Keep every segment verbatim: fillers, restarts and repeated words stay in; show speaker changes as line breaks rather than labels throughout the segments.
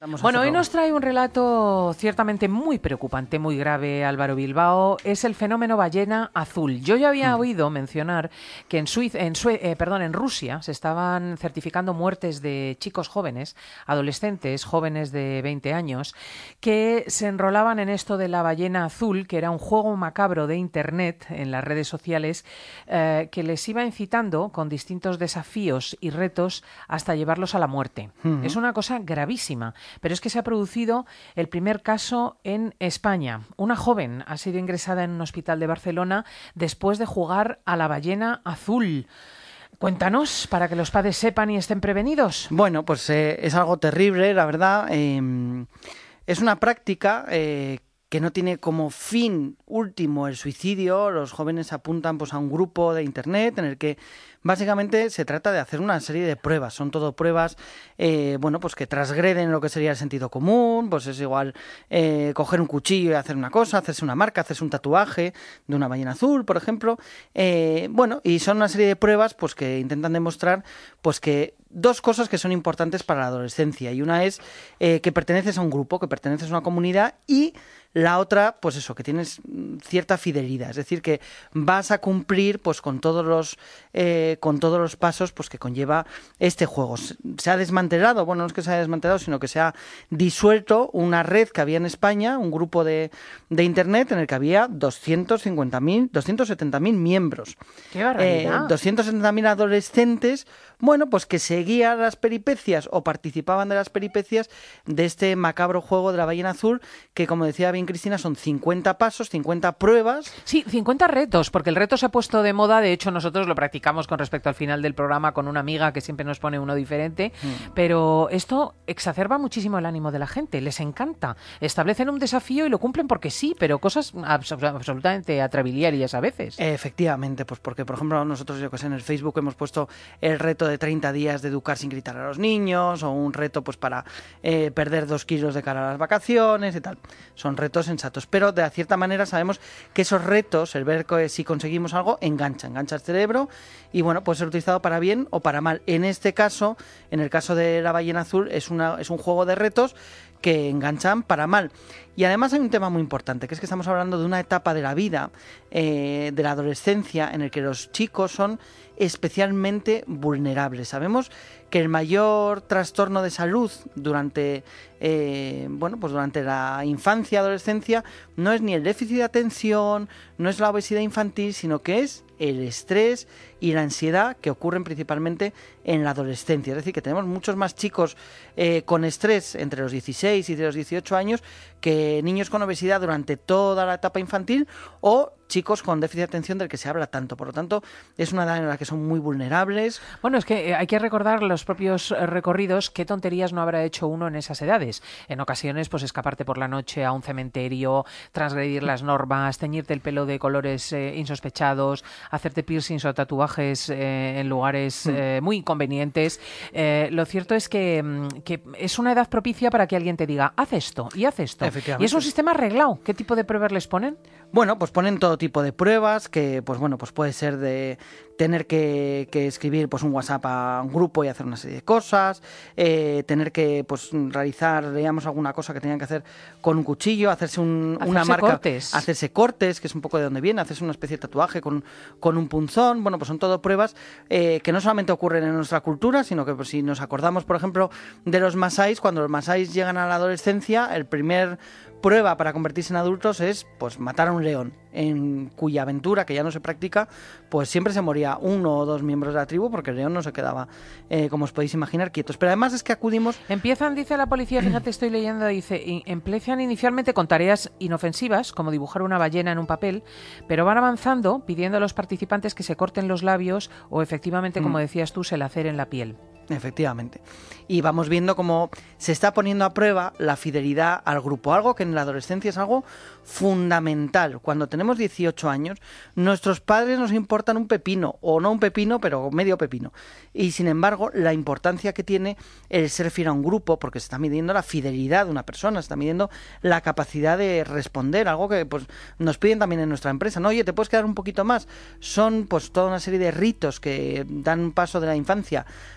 Bueno, hoy nos trae un relato ciertamente muy preocupante, muy grave, Álvaro Bilbao. Es el fenómeno ballena azul. Yo ya había mm. oído mencionar que en, Suiza, en, Sue, eh, perdón, en Rusia se estaban certificando muertes de chicos jóvenes, adolescentes, jóvenes de veinte años, que se enrolaban en esto de la ballena azul, que era un juego macabro de Internet en las redes sociales, eh, que les iba incitando con distintos desafíos y retos hasta llevarlos a la muerte. Mm-hmm. Es una cosa gravísima. Pero es que se ha producido el primer caso en España. Una joven ha sido ingresada en un hospital de Barcelona después de jugar a la ballena azul. Cuéntanos, para que los padres sepan y estén prevenidos.
Bueno, pues eh, es algo terrible, la verdad. Eh, es una práctica eh, que no tiene como fin último el suicidio. Los jóvenes apuntan pues, a un grupo de Internet en el que básicamente se trata de hacer una serie de pruebas. Son todo pruebas eh, bueno, pues que transgreden lo que sería el sentido común. Pues es igual eh, coger un cuchillo y hacer una cosa, hacerse una marca, hacerse un tatuaje de una ballena azul, por ejemplo. Eh, bueno, y son una serie de pruebas pues que intentan demostrar pues que dos cosas que son importantes para la adolescencia. Y una es eh, que perteneces a un grupo, que perteneces a una comunidad, y la otra, pues eso, que tienes cierta fidelidad, es decir, que vas a cumplir pues con todos los eh, con todos los pasos pues que conlleva este juego. Se ha desmantelado, bueno, no es que se haya desmantelado, sino que se ha disuelto una red que había en España, un grupo de, de Internet en el que había doscientos cincuenta mil, doscientos setenta mil miembros.
¡Qué barbaridad!
Eh, doscientos setenta mil adolescentes, bueno, pues que seguían las peripecias o participaban de las peripecias de este macabro juego de la ballena azul, que, como decía bien Cristina, son cincuenta pasos, cincuenta pruebas.
Sí, cincuenta retos, porque el reto se ha puesto de moda. De hecho, nosotros lo practicamos con respecto al final del programa con una amiga que siempre nos pone uno diferente, mm. pero esto exacerba muchísimo el ánimo de la gente, les encanta. Establecen un desafío y lo cumplen porque sí, pero cosas abs- absolutamente atrabiliarias a veces.
Efectivamente, pues porque, por ejemplo, nosotros, yo que sé, en el Facebook hemos puesto el reto de treinta días de educar sin gritar a los niños, o un reto pues para eh, perder dos kilos de cara a las vacaciones y tal. Son retos sensatos, pero de cierta manera sabemos que esos retos, el ver que si conseguimos algo, engancha, engancha el cerebro y bueno, puede ser utilizado para bien o para mal. En este caso, en el caso de la ballena azul, es, una, es un juego de retos que enganchan para mal. Y además hay un tema muy importante, que es que estamos hablando de una etapa de la vida, eh, de la adolescencia, en el que los chicos son especialmente vulnerables. Sabemos que el mayor trastorno de salud durante, eh, bueno, pues durante la infancia, adolescencia, no es ni el déficit de atención, no es la obesidad infantil, sino que es el estrés y la ansiedad que ocurren principalmente en la adolescencia. Es decir, que tenemos muchos más chicos eh, con estrés entre los dieciséis y los dieciocho años que niños con obesidad durante toda la etapa infantil, o chicos con déficit de atención del que se habla tanto. Por lo tanto, es una edad en la que son muy vulnerables.
Bueno, es que hay que recordar los propios recorridos, qué tonterías no habrá hecho uno en esas edades. En ocasiones, pues escaparte por la noche a un cementerio, transgredir las normas, teñirte el pelo de colores eh, insospechados, hacerte piercings o tatuajes eh, en lugares eh, muy inconvenientes. Eh, lo cierto es que, que es una edad propicia para que alguien te diga, haz esto y haz esto. Y es un sistema arreglado. ¿Qué tipo de pruebas les ponen?
Bueno, pues ponen todo tipo de pruebas, que pues bueno, pues puede ser de tener que, que escribir pues un WhatsApp a un grupo y hacer una serie de cosas, eh, tener que pues realizar, digamos, alguna cosa que tenían que hacer con un cuchillo, hacerse un,
hacerse
una marca,
cortes.
hacerse cortes, que es un poco de donde viene, hacerse una especie de tatuaje con, con un punzón. Bueno, pues son todo pruebas eh, que no solamente ocurren en nuestra cultura, sino que pues, si nos acordamos, por ejemplo, de los masáis, cuando los masáis llegan a la adolescencia, el primer prueba para convertirse en adultos es pues matar a un león, en cuya aventura, que ya no se practica, pues siempre se moría uno o dos miembros de la tribu, porque el león no se quedaba, eh, como os podéis imaginar, quietos. Pero además es que acudimos...
Empiezan, dice la policía, fíjate, estoy leyendo, dice, empiezan inicialmente con tareas inofensivas, como dibujar una ballena en un papel, pero van avanzando pidiendo a los participantes que se corten los labios o efectivamente, como mm. decías tú, se laceren la piel.
Efectivamente. Y vamos viendo cómo se está poniendo a prueba la fidelidad al grupo, algo que en la adolescencia es algo fundamental. Cuando tenemos dieciocho años, nuestros padres nos importan un pepino, o no un pepino, pero medio pepino. Y sin embargo, la importancia que tiene el ser fiel a un grupo, porque se está midiendo la fidelidad de una persona, se está midiendo la capacidad de responder, algo que pues nos piden también en nuestra empresa, ¿no? Oye, ¿te puedes quedar un poquito más? Son pues toda una serie de ritos que dan paso de la infancia a la vida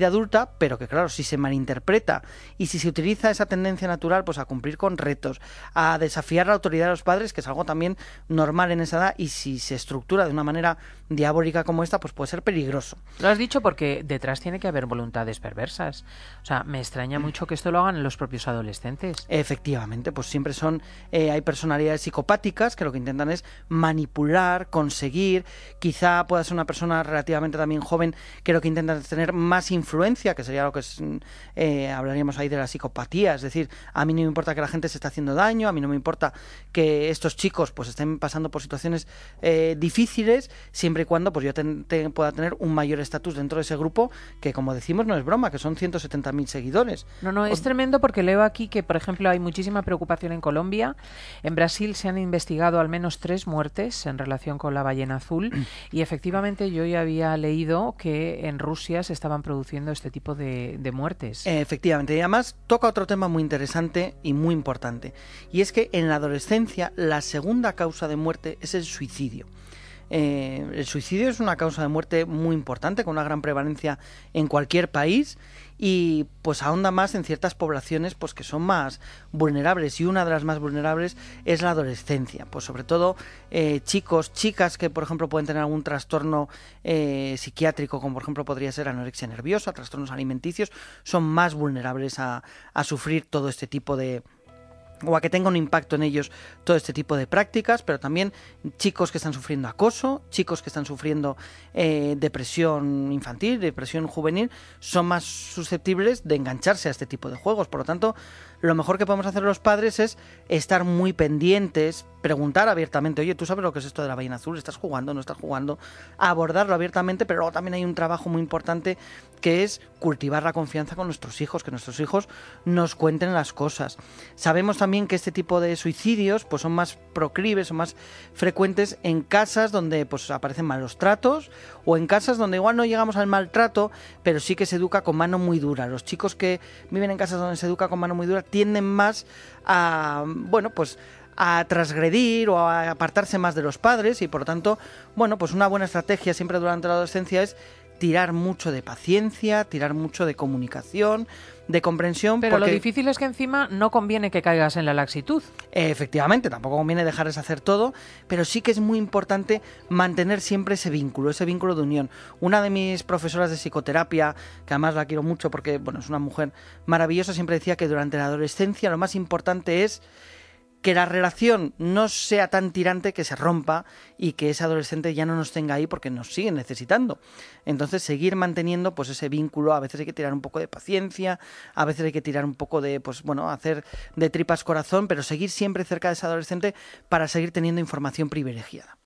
vida adulta, pero que claro, si se malinterpreta y si se utiliza esa tendencia natural pues a cumplir con retos, a desafiar la autoridad de los padres, que es algo también normal en esa edad, y si se estructura de una manera diabólica como esta, pues puede ser peligroso.
Lo has dicho porque detrás tiene que haber voluntades perversas. O sea, me extraña mucho que esto lo hagan los propios adolescentes.
Efectivamente, pues siempre son, eh, hay personalidades psicopáticas que lo que intentan es manipular, conseguir, quizá pueda ser una persona relativamente también joven que lo que intenta es tener más influencia, que sería lo que es, eh, hablaríamos ahí de la psicopatía, es decir, a mí no me importa que la gente se esté haciendo daño, a mí no me importa que estos chicos pues estén pasando por situaciones eh, difíciles, siempre y cuando pues yo ten, ten, pueda tener un mayor estatus dentro de ese grupo, que como decimos no es broma, que son ciento setenta mil seguidores.
No, no, es o... tremendo porque leo aquí que, por ejemplo, hay muchísima preocupación en Colombia. En Brasil se han investigado al menos tres muertes en relación con la ballena azul y efectivamente yo ya había leído que en Rusia se estaban produciendo este tipo de, de muertes.
Efectivamente, y además toca otro tema muy interesante y muy importante, y es que en la adolescencia la segunda causa de muerte es el suicidio. Eh, el suicidio es una causa de muerte muy importante, con una gran prevalencia en cualquier país, y pues ahonda más en ciertas poblaciones pues que son más vulnerables, y una de las más vulnerables es la adolescencia, pues sobre todo eh, chicos, chicas que por ejemplo pueden tener algún trastorno eh, psiquiátrico, como por ejemplo podría ser anorexia nerviosa, trastornos alimenticios, son más vulnerables a, a sufrir todo este tipo de o a que tenga un impacto en ellos todo este tipo de prácticas, pero también chicos que están sufriendo acoso, chicos que están sufriendo eh, depresión infantil, depresión juvenil, son más susceptibles de engancharse a este tipo de juegos. Por lo tanto, lo mejor que podemos hacer los padres es estar muy pendientes, preguntar abiertamente, oye, ¿tú sabes lo que es esto de la ballena azul? ¿Estás jugando? ¿No estás jugando? Abordarlo abiertamente, pero luego también hay un trabajo muy importante que es cultivar la confianza con nuestros hijos, que nuestros hijos nos cuenten las cosas. Sabemos también que este tipo de suicidios pues son más proclives o más frecuentes en casas donde pues aparecen malos tratos, o en casas donde igual no llegamos al maltrato, pero sí que se educa con mano muy dura. Los chicos que viven en casas donde se educa con mano muy dura tienden más a, bueno, pues a transgredir o a apartarse más de los padres, y por lo tanto, bueno, pues una buena estrategia siempre durante la adolescencia es tirar mucho de paciencia, tirar mucho de comunicación, de comprensión.
Pero
porque
lo difícil es que encima no conviene que caigas en la laxitud.
Efectivamente, tampoco conviene dejarles hacer todo, pero sí que es muy importante mantener siempre ese vínculo, ese vínculo de unión. Una de mis profesoras de psicoterapia, que además la quiero mucho porque bueno, es una mujer maravillosa, siempre decía que durante la adolescencia lo más importante es que la relación no sea tan tirante que se rompa y que ese adolescente ya no nos tenga ahí porque nos sigue necesitando. Entonces, seguir manteniendo pues ese vínculo. A veces hay que tirar un poco de paciencia, a veces hay que tirar un poco de, pues bueno, hacer de tripas corazón, pero seguir siempre cerca de ese adolescente para seguir teniendo información privilegiada.